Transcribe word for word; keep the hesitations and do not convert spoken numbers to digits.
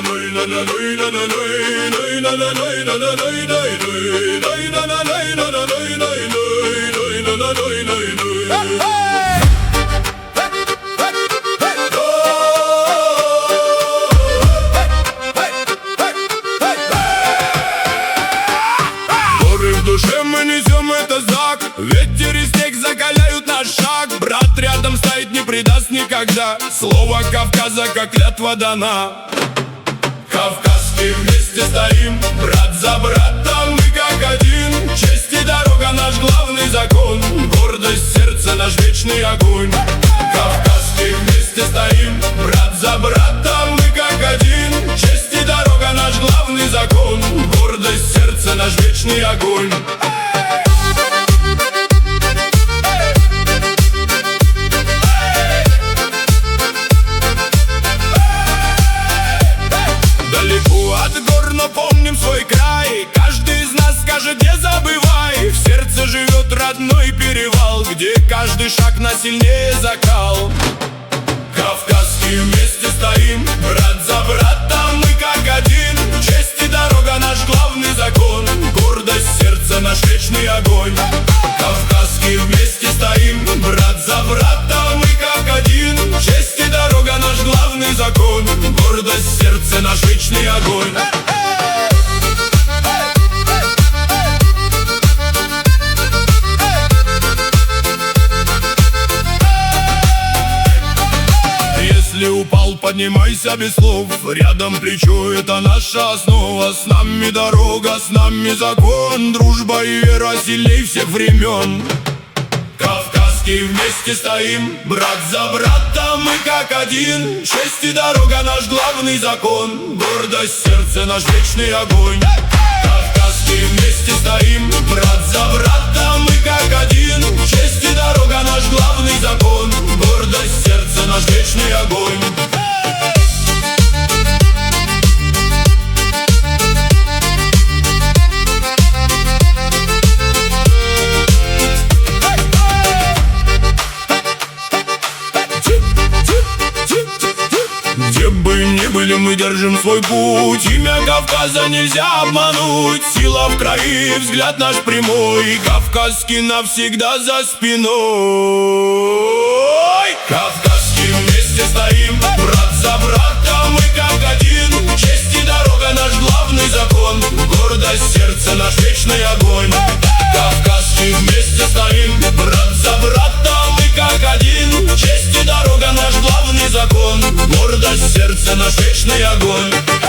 в душе мы несем этот знак. Ветер и снег закаляют наш шаг. Брат рядом стоит, не предаст никогда. Слово Кавказа, как клятва дана. Кавказские вместе стоим, брат за братом, мы как один. Честь и дорога наш главный закон, гордость сердца наш вечный огонь. Кавказские вместе стоим, брат за братом, мы как один. Честь и дорога наш главный закон, гордость сердца наш вечный огонь. Далеко от гор, но помним свой край. Каждый из нас скажет: не забывай. В сердце живет родной перевал, где каждый шаг на сильнее закал. Кавказские вместе стоим, брат за братом, мы как один. Честь и дорога наш главный закон, гордость сердца наш вечный огонь. Кавказские вместе стоим, брат за братом, мы как один. Честь и дорога наш главный закон, гордость сердца наш вечный огонь. Если упал, поднимайся без слов. Рядом плечо — это наша основа. С нами дорога, с нами закон. Дружба и вера сильней всех времен. Кавказские вместе стоим, брат за братом, мы как один. Честь и дорога наш главный закон, гордость сердца наш вечный огонь. Кавказские вместе стоим, брат за братом, мы как один. Честь и дорога наш главный закон, гордость сердца наш вечный огонь. Где бы ни были, мы держим свой путь. Имя Кавказа нельзя обмануть. Сила в крови, взгляд наш прямой. Кавказский навсегда за спиной. Кавказские вместе стоим, брат за братом, мы как один. Честь и дорога наш главный закон, гордость сердца наш вечный огонь. Кавказские вместе стоим, брат за братом, мы как один. Честь и дорога наш главный закон, гордость сердца наш вечный огонь.